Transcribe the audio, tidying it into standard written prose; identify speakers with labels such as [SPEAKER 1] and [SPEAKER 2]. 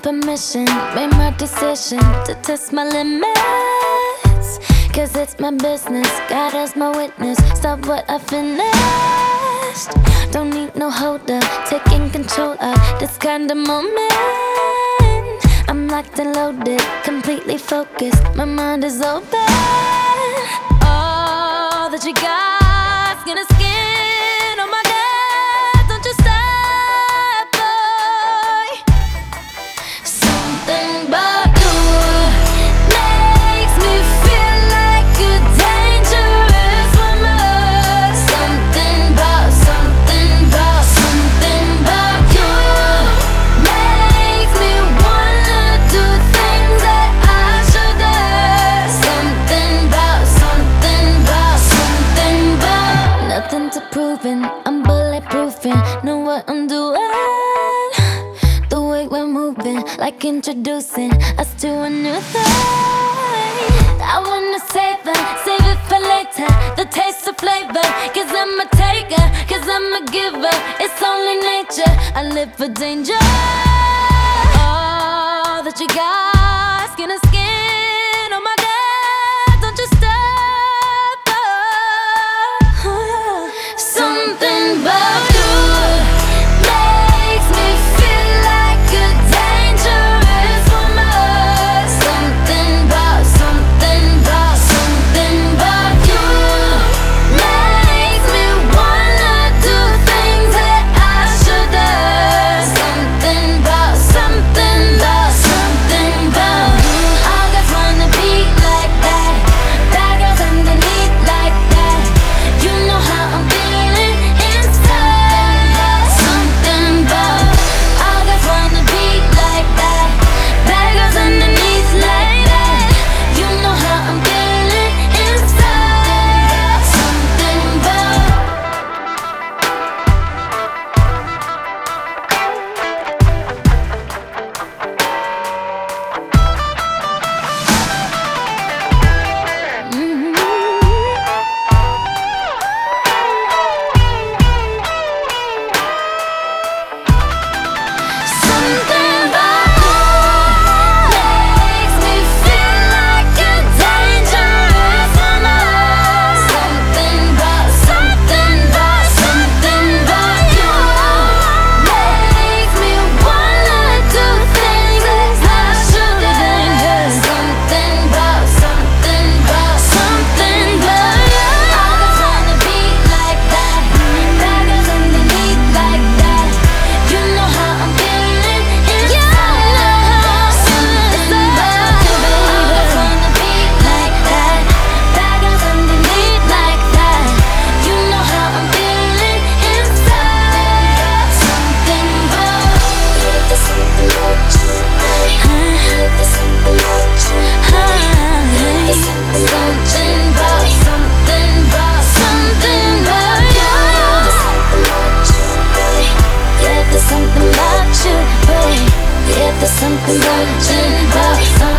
[SPEAKER 1] permission, made my decision to test my limits. Cause it's my business, God as my witness. Stop what I finished. Don't need no holder, taking control of this kind of moment. I'm locked and loaded, completely focused, my mind is open. All that you got's gonna skin on my gut. Don't you stop, boy. Something about you makes me feel like a dangerous woman. Something about you makes me wanna do things that I shouldn't. Something about nothing to proving, I'm bulletproofing, know what I'm doing. The way we're moving, like introducing us to a new thing. I wanna save it for later, the taste of flavor. Cause I'm a taker, cause I'm a giver. It's only nature, I live for danger. All that you got, skin to skin on my gut. Don't you stop, something about you makes me feel like a dangerous woman. Something about you makes me wanna do things that I shouldn't. Something about you. All guys wanna be like that. Bad girls underneath like that. You know how I'm feeling inside. Something about all guys wanna be like that. Bad girls underneath like that. You know how I'm feeling inside. Something about something about you makes me feel like a dangerous woman. Something about you makes me wanna do things that I shouldn't. Something about you. All guys wanna be like that. Bad girls underneath like that. You know how I'm feeling inside. Something about you, baby. All guys wanna be like that. Bad girls underneath like that. You know how I'm feeling inside. Something about you. Something about you. Yeah, there's something about you, babe. Yeah, there's something about you,